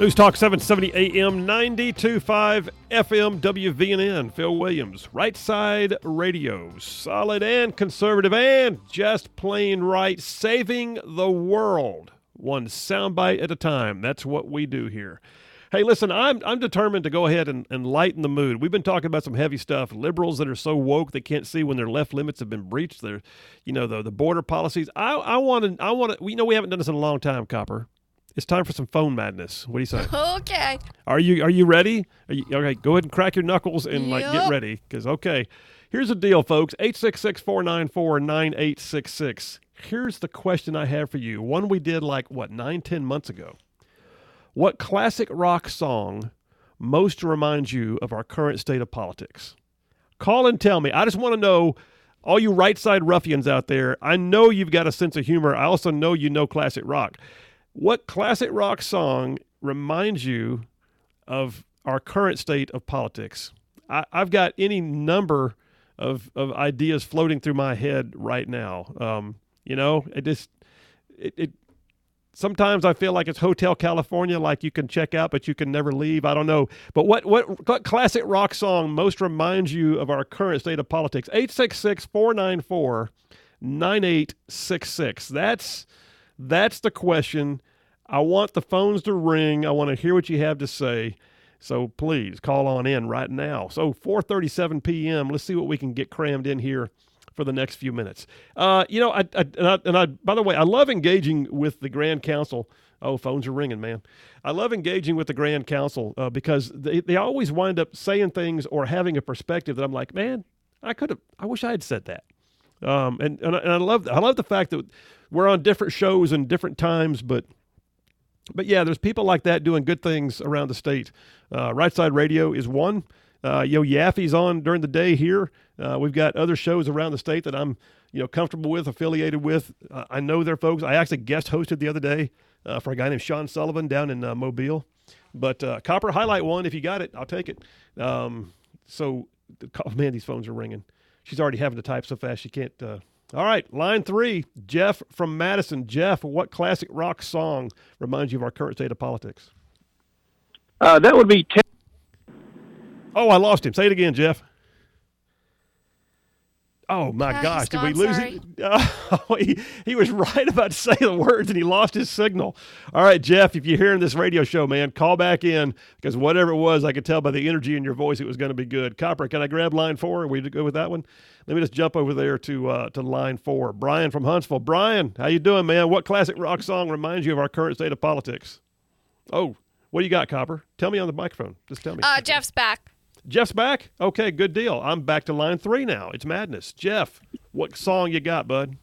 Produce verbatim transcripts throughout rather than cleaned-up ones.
News Talk seven seventy A M, ninety-two point five F M, W V N N. Phil Williams, Right Side Radio. Solid and conservative and just plain right. Saving the world. One soundbite at a time. That's what we do here. Hey, listen, I'm I'm determined to go ahead and, and lighten the mood. We've been talking about some heavy stuff. Liberals that are so woke they can't see when their left limits have been breached. They're, you know, the the border policies. I I want to I want to. We know we haven't done this in a long time, Copper. It's time for some phone madness. What do you say? Okay. Are you are you ready? Are you, okay, go ahead and crack your knuckles and like Yep. get ready. Because okay, here's the deal, folks. eight six six, four nine four, nine eight six six. Here's the question I have for you. One we did like what nine, ten months ago. What classic rock song most reminds you of our current state of politics? Call and tell me. I just want to know, all you right side ruffians out there, I know you've got a sense of humor. I also know you know classic rock. What classic rock song reminds you of our current state of politics? I, I've got any number of, of ideas floating through my head right now. Um, you know, it just it, it. Sometimes I feel like it's Hotel California, like you can check out, but you can never leave. I don't know. But what what, what classic rock song most reminds you of our current state of politics? eight six six, four nine four, nine eight six six. That's That's the question. I want the phones to ring. I want to hear what you have to say. So please call on in right now. So four thirty-seven p.m. Let's see what we can get crammed in here for the next few minutes. Uh, you know, I, I, and I, and I, by the way, I love engaging with the Grand Council. Oh, phones are ringing, man. I love engaging with the Grand Council uh, because they, they always wind up saying things or having a perspective that I'm like, man, I could have, I wish I had said that. Um, and, and, I, and I love, I love the fact that we're on different shows and different times, but, but yeah, there's people like that doing good things around the state. Uh, Right Side Radio is one. Uh, you know, Yaffe's on during the day here. Uh, we've got other shows around the state that I'm, you know, comfortable with, affiliated with. Uh, I know their folks. I actually guest hosted the other day uh, for a guy named Sean Sullivan down in uh, Mobile. But uh, Copper, highlight one. If you got it, I'll take it. Um, so, oh, man, these phones are ringing. She's already having to type so fast she can't. Uh... All right, line three, Jeff from Madison. Jeff, what classic rock song reminds you of our current state of politics? Uh, that would be Ted. Oh, I lost him. Say it again, Jeff. Oh, my Uh, gosh. he's Did we gone, lose sorry. it? Oh, he, he was right about to say the words, and he lost his signal. All right, Jeff, if you're hearing this radio show, man, call back in, because whatever it was, I could tell by the energy in your voice it was going to be good. Copper, can I grab line four? Are we to go with that one? Let me just jump over there to uh, to line four. Brian from Huntsville. Brian, how you doing, man? What classic rock song reminds you of our current state of politics? Oh, what do you got, Copper? Tell me on the microphone. Just tell me. Uh, Jeff's back. Jeff's back? Okay, good deal. I'm back to line three now. It's madness. Jeff, what song you got, bud?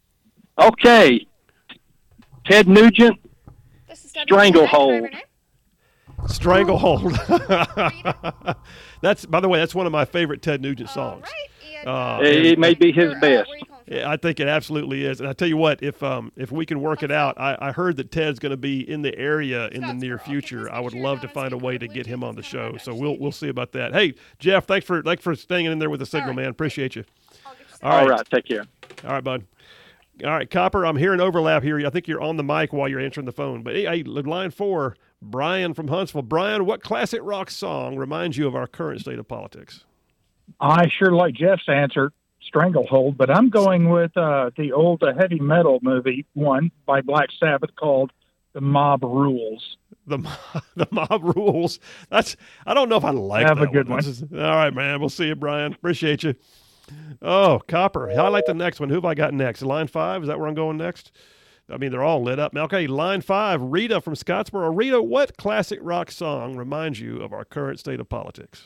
Okay. Ted Nugent, This is Stranglehold. Stranglehold. That's, by the way, that's one of my favorite Ted Nugent songs. Uh, It, it may be his best. Yeah, I think it absolutely is. And I tell you what, if um if we can work it out, I, I heard that Ted's going to be in the area in the near future. I would love to find a way to get him on the show. So we'll we'll see about that. Hey, Jeff, thanks for thanks for staying in there with the signal, man. Appreciate you. All right. All right, take care. All right, bud. All right, Copper, I'm hearing overlap here. I think you're on the mic while you're answering the phone. But hey, hey, line four, Brian from Huntsville. Brian, what classic rock song reminds you of our current state of politics? I sure like Jeff's answer, Stranglehold, but I'm going with uh, the old uh, heavy metal movie one by Black Sabbath called The Mob Rules. The the Mob Rules. That's I don't know if I like Have that a good one. one. This is- all right, man. We'll see you, Brian. Appreciate you. Oh, Copper. I like the next one. Who have I got next? Line five? Is that where I'm going next? I mean, they're all lit up. Okay, line five, Rita from Scottsboro. Rita, what classic rock song reminds you of our current state of politics?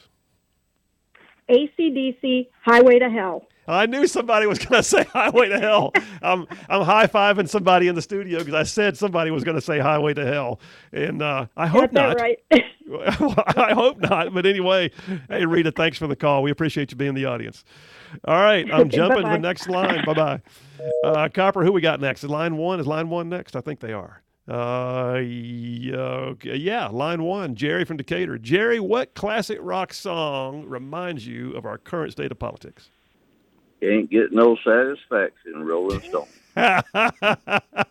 A C D C, Highway to Hell. I knew somebody was going to say Highway to Hell. I'm I'm high-fiving somebody in the studio because I said somebody was going to say Highway to Hell. And uh, I hope Got that not. right. I hope not. But anyway, hey, Rita, thanks for the call. We appreciate you being in the audience. All right, I'm jumping to Bye-bye. the next line. Bye-bye. Uh, Copper, who we got next? Is line one? Is line one next? I think they are. Uh, yeah, okay. yeah, line one, Jerry from Decatur. Jerry, what classic rock song reminds you of our current state of politics? Can't get no satisfaction, Rolling Stone.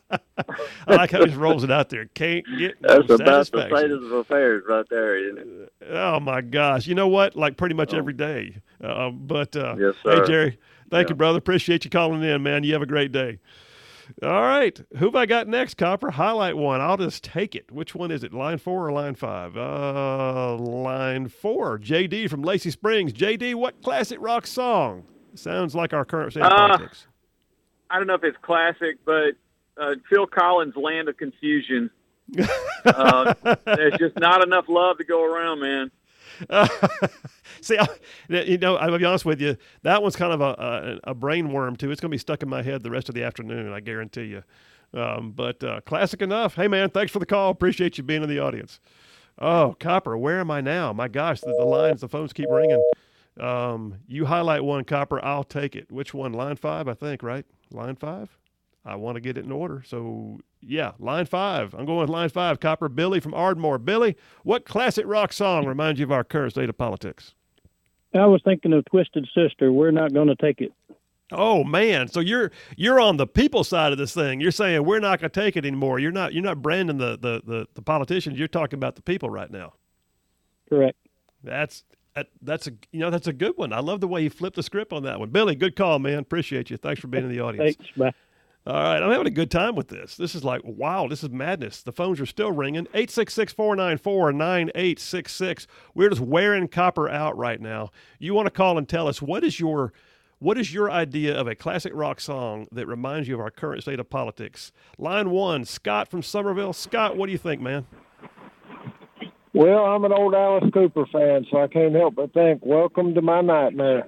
I like how he just rolls it out there. Can't get no That's about the satisfaction. state of affairs right there, isn't it? Oh my gosh! You know what? Like pretty much every day. Uh, but uh, Yes, hey, sir. Jerry, thank Yeah. you, brother. Appreciate you calling in, man. You have a great day. All right, who have I got next, Copper? Highlight one. I'll just take it. Which one is it? Line four or line five? Uh, line four. J D from Lacey Springs. J D, what classic rock song? Sounds like our current state of Uh, politics. I don't know if it's classic, but uh, Phil Collins' "Land of Confusion." Uh, there's just not enough love to go around, man. Uh, see, I, you know, I'll be honest with you. That one's kind of a, a, a brain worm, too. It's going to be stuck in my head the rest of the afternoon, I guarantee you. Um, but uh, classic enough. Hey, man, thanks for the call. Appreciate you being in the audience. Oh, Copper, where am I now? My gosh, the, the lines, the phones keep ringing. Um, you highlight one, Copper. I'll take it. Which one? Line five, I think, right? Line five? I want to get it in order. So, yeah, line five. I'm going with line five. Copper. Billy from Ardmore. Billy, what classic rock song reminds you of our current state of politics? I was thinking of Twisted Sister. We're not going to take it. Oh man, so you're you're on the people side of this thing. You're saying we're not going to take it anymore. You're not you're not branding the, the, the, the politicians. You're talking about the people right now. Correct. That's that, that's a you know that's a good one. I love the way you flipped the script on that one. Billy, good call, man. Appreciate you. Thanks for being in the audience. Thanks. Bye. All right, I'm having a good time with this. This is like, wow, this is madness. The phones are still ringing. eight six six, four nine four, nine eight six six. We're just wearing Copper out right now. You want to call and tell us, what is your what is your idea of a classic rock song that reminds you of our current state of politics? Line one, Scott from Somerville. Scott, what do you think, man? Well, I'm an old Alice Cooper fan, so I can't help but think, welcome to my nightmare.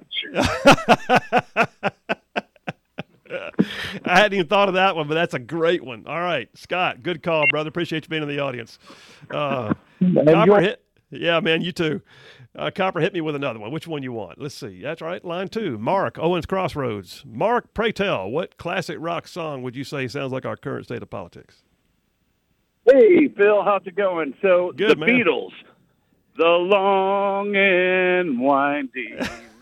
I hadn't even thought of that one, but that's a great one. All right, Scott, good call, brother. Appreciate you being in the audience. Uh, Copper hit, yeah, man, you too. Uh, Copper, hit me with another one. Which one you want? Let's see. That's right, line two. Mark, Owens Crossroads. Mark, pray tell, what classic rock song would you say sounds like our current state of politics? Hey, Phil, how's it going? So Good, the man. Beatles, the long and winding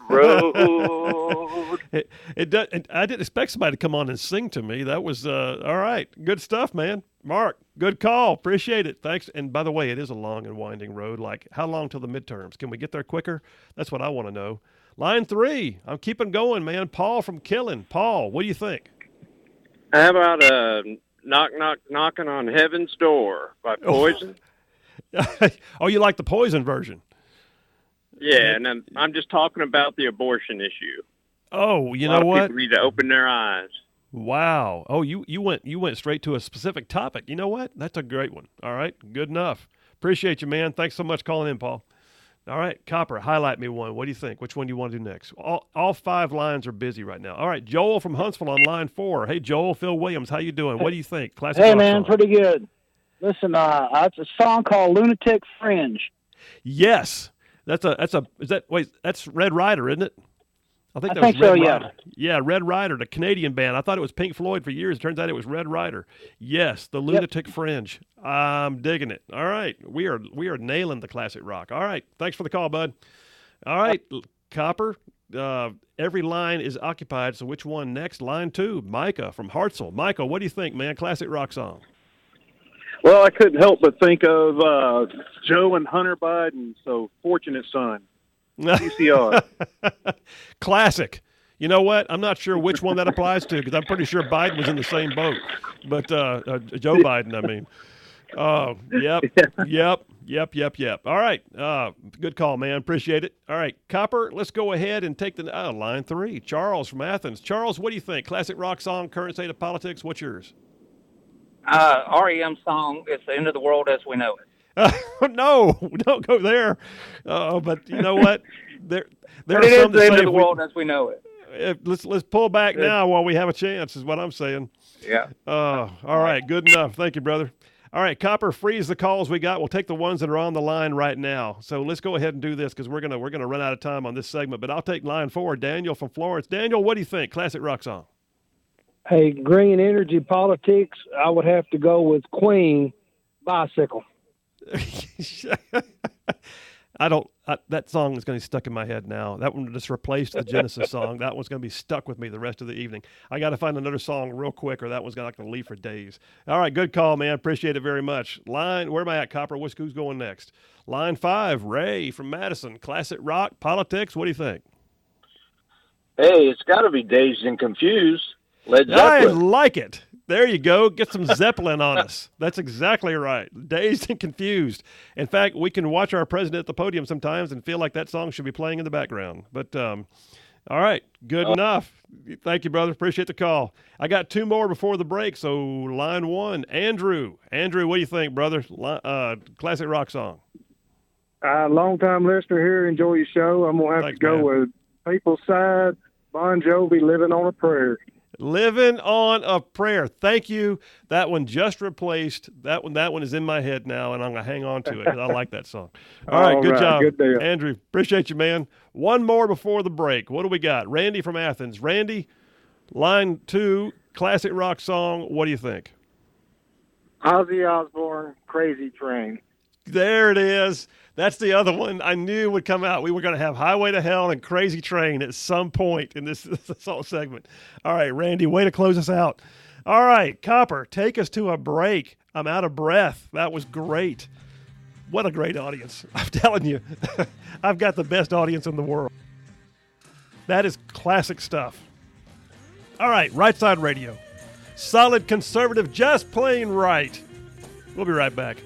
road. It, it, does, it I didn't expect somebody to come on and sing to me. That was uh, all right. Good stuff, man. Mark, good call. Appreciate it. Thanks. And by the way, it is a long and winding road. Like, how long till the midterms? Can we get there quicker? That's what I want to know. Line three. I'm keeping going, man. Paul from Killen. Paul, what do you think? How about uh, Knock, Knock, Knocking on Heaven's Door by Poison? Oh, oh you like the Poison version? Yeah, and I'm, I'm just talking about the abortion issue. Oh, you a lot know of what? People need to open their eyes. Wow. Oh, you, you went you went straight to a specific topic. You know what? That's a great one. All right. Good enough. Appreciate you, man. Thanks so much for calling in, Paul. All right, Copper, highlight me one. What do you think? Which one do you want to do next? All, all five lines are busy right now. All right, Joel from Huntsville on line four. Hey, Joel, Phil Williams, how you doing? What do you think? Classic Hey, rock man, song. pretty good. Listen, uh, it's a song called Lunatic Fringe. Yes. That's a, that's a, is that, wait, that's Red Rider, isn't it? I think I that think was Red so, yeah. Rider. Yeah, Red Rider, the Canadian band. I thought it was Pink Floyd for years. It turns out it was Red Rider. Yes, the Lunatic Fringe. I'm digging it. All right, we are we are nailing the classic rock. All right, thanks for the call, bud. All right, Copper. Uh, every line is occupied. So which one next? Line two, Micah from Hartselle. Micah, what do you think, man? Classic rock song. Well, I couldn't help but think of uh, Joe and Hunter Biden, so Fortunate Son. C C R. Classic. You know what? I'm not sure which one that applies to because I'm pretty sure Biden was in the same boat. But uh, uh, Joe Biden, I mean. Oh, yep, yep, yep, yep, yep. All right. Uh, good call, man. Appreciate it. All right, Copper, let's go ahead and take the uh, line three. Charles from Athens. Charles, what do you think? Classic rock song, current state of politics. What's yours? Uh, R E M song, It's the End of the World as We Know It. Uh, no, don't go there. Uh, but you know what? There, there But are it some is the that end say of the if we- world as we know it. if, let's let's pull back Good. now while we have a chance. Is what I'm saying. Yeah. Uh, all right. Good enough. Thank you, brother. All right, Copper, freeze the calls we got. We'll take the ones that are on the line right now. So let's go ahead and do this because we're gonna we're gonna run out of time on this segment. But I'll take line four, Daniel from Florence. Daniel, what do you think? Classic rock song. Hey, green energy politics, I would have to go with Queen, Bicycle. I don't. I, that song is going to be stuck in my head now. That one just replaced the Genesis song. That one's going to be stuck with me the rest of the evening. I got to find another song real quick, or that one's going to leave for days. All right, good call, man. Appreciate it very much. Line, where am I at, Copper? What's, who's going next? Line five, Ray from Madison. Classic rock, politics. What do you think? Hey, it's got to be Dazed and Confused. Led I Zeppelin. like it. There you go. Get some Zeppelin on us. That's exactly right. Dazed and Confused. In fact, we can watch our president at the podium sometimes and feel like that song should be playing in the background. But, um, all right, good Oh. enough. Thank you, brother. Appreciate the call. I got two more before the break, so line one, Andrew. Andrew, what do you think, brother? Li- Uh, classic rock song. Uh, long-time listener here. Enjoy your show. I'm going to have Thanks, to go man. with People's Side, Bon Jovi, Living on a Prayer. Living on a Prayer. Thank you. That one just replaced. That one That one is in my head now, and I'm going to hang on to it. I like that song. All right, All good right, job. good deal. Andrew, appreciate you, man. One more before the break. What do we got? Randy from Athens. Randy, line two, classic rock song. What do you think? Ozzy Osbourne, Crazy Train. There it is. That's the other one I knew would come out. We were going to have Highway to Hell and Crazy Train at some point in this, this whole segment. All right, Randy, way to close us out. All right, Copper, take us to a break. I'm out of breath. That was great. What a great audience. I'm telling you, I've got the best audience in the world. That is classic stuff. All right, Right Side Radio. Solid conservative, just plain right. We'll be right back.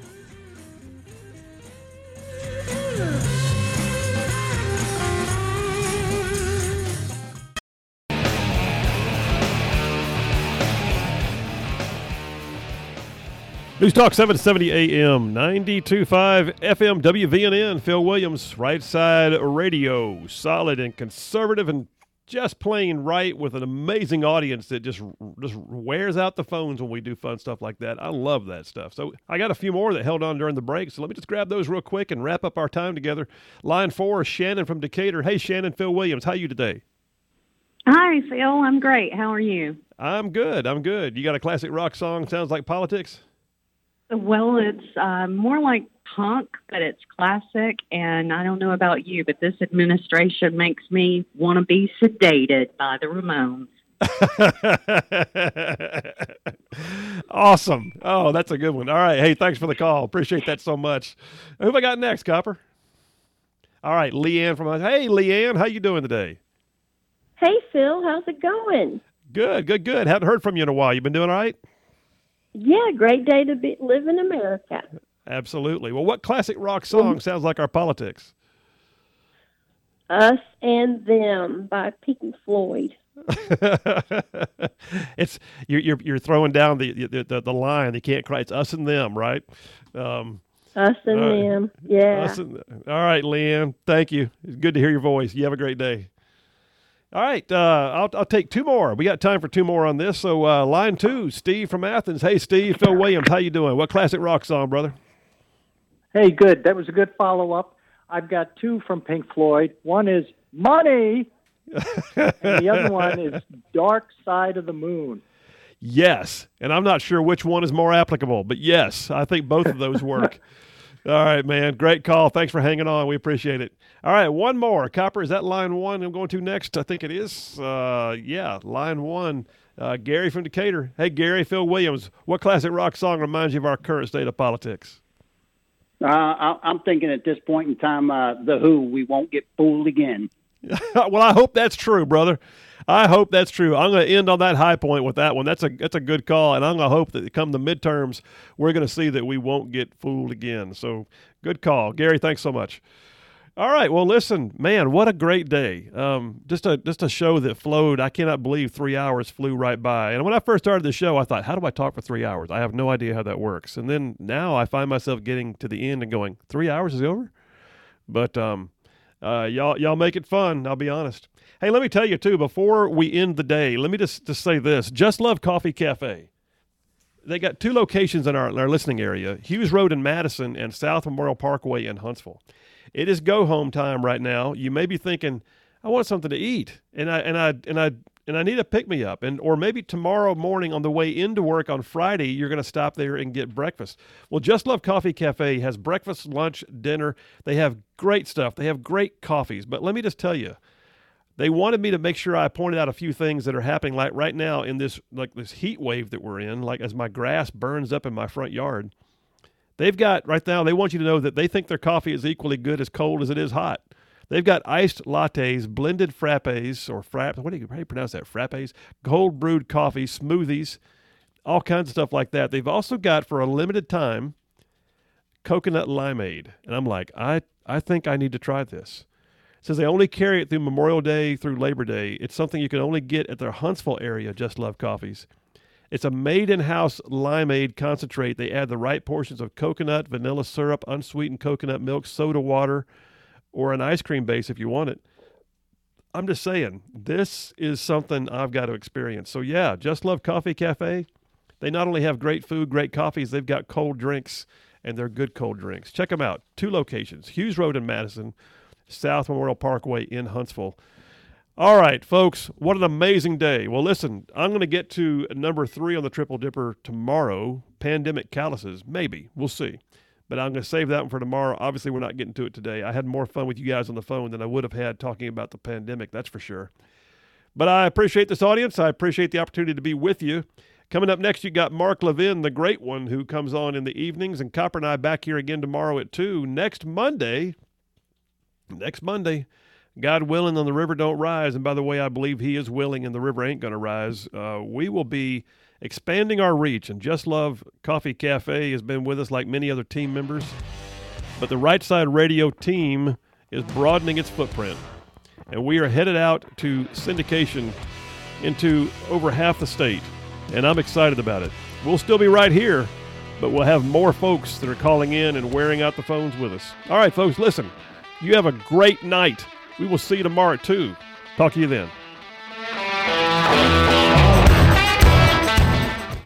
News Talk seven seventy A M, ninety-two point five F M, W V N N, Phil Williams, Right Side Radio. Solid and conservative and just plain right with an amazing audience that just just wears out the phones when we do fun stuff like that. I love that stuff. So I got a few more that held on during the break, so let me just grab those real quick and wrap up our time together. Line four, Shannon from Decatur. Hey, Shannon, Phil Williams, how are you today? Hi, Phil. I'm great. How are you? I'm good. I'm good. You got a classic rock song, sounds like politics? Well, it's uh, more like punk, but it's classic. And I don't know about you, but this administration makes me want to be sedated by the Ramones. Awesome. Oh, that's a good one. All right. Hey, thanks for the call. Appreciate that so much. Who have I got next, Copper? All right, Leanne from us. Hey, Leanne, how you doing today? Hey, Phil, how's it going? Good, good, good. Haven't heard from you in a while. You been doing all right? Yeah, great day to be, live in America. Absolutely. Well, what classic rock song sounds like our politics? Us and Them by Pink Floyd. It's you're, you're you're throwing down the the, the the line. You can't cry. It's us and them, right? Um, Us and all right. Them. Yeah. Us and, all right, Leanne. Thank you. It's good to hear your voice. You have a great day. All right, uh, I'll I'll take two more. We got time for two more on this. So uh, line two, Steve from Athens. Hey, Steve, Phil Williams, how you doing? What classic rock song, brother? Hey, good. That was a good follow-up. I've got two from Pink Floyd. One is Money, and the other one is Dark Side of the Moon. Yes, and I'm not sure which one is more applicable, but yes, I think both of those work. All right, man. Great call. Thanks for hanging on. We appreciate it. All right, one more. Copper, is that line one I'm going to next? I think it is. Uh, yeah, line one. Uh, Gary from Decatur. Hey, Gary, Phil Williams, what classic rock song reminds you of our current state of politics? Uh, I, I'm thinking at this point in time, uh, The Who, We Won't Get Fooled Again. Well, I hope that's true, brother. I hope that's true. I'm going to end on that high point with that one. That's a that's a good call, and I'm going to hope that come the midterms, we're going to see that we won't get fooled again. So good call. Gary, thanks so much. All right, well, listen, man, what a great day. Um, just a just a show that flowed. I cannot believe three hours flew right by. And when I first started the show, I thought, how do I talk for three hours? I have no idea how that works. And then now I find myself getting to the end and going, three hours is over? But um, uh, y'all y'all make it fun, I'll be honest. Hey, let me tell you, too, before we end the day, let me just, just say this. Just Love Coffee Cafe. They got two locations in our, in our listening area, Hughes Road in Madison and South Memorial Parkway in Huntsville. It is go-home time right now. You may be thinking, I want something to eat. And I and I and I and I need a pick-me-up. And or maybe tomorrow morning on the way into work on Friday, you're going to stop there and get breakfast. Well, Just Love Coffee Cafe has breakfast, lunch, dinner. They have great stuff. They have great coffees. But let me just tell you, they wanted me to make sure I pointed out a few things that are happening like right now in this like this heat wave that we're in, like as my grass burns up in my front yard. They've got, right now, they want you to know that they think their coffee is equally good as cold as it is hot. They've got iced lattes, blended frappes, or frapp, what do you, how do you pronounce that, frappes, cold brewed coffee, smoothies, all kinds of stuff like that. They've also got, for a limited time, coconut limeade. And I'm like, I, I think I need to try this. It says they only carry it through Memorial Day through Labor Day. It's something you can only get at their Huntsville area, Just Love Coffees. It's a made-in-house limeade concentrate. They add the right portions of coconut, vanilla syrup, unsweetened coconut milk, soda water, or an ice cream base if you want it. I'm just saying, this is something I've got to experience. So, yeah, Just Love Coffee Cafe, they not only have great food, great coffees, they've got cold drinks, and they're good cold drinks. Check them out. Two locations, Hughes Road in Madison, South Memorial Parkway in Huntsville. All right, folks, what an amazing day. Well, listen, I'm going to get to number three on the Triple Dipper tomorrow, pandemic calluses. Maybe. We'll see. But I'm going to save that one for tomorrow. Obviously, we're not getting to it today. I had more fun with you guys on the phone than I would have had talking about the pandemic, that's for sure. But I appreciate this audience. I appreciate the opportunity to be with you. Coming up next, you got Mark Levin, the great one, who comes on in the evenings, and Copper and I back here again tomorrow at two. Next Monday, next Monday, God willing, and the river don't rise, and by the way, I believe he is willing and the river ain't going to rise, uh, we will be expanding our reach, and Just Love Coffee Cafe has been with us like many other team members, but the Right Side Radio team is broadening its footprint, and we are headed out to syndication into over half the state, and I'm excited about it. We'll still be right here, but we'll have more folks that are calling in and wearing out the phones with us. All right, folks, listen, you have a great night. We will see you tomorrow at two. Talk to you then.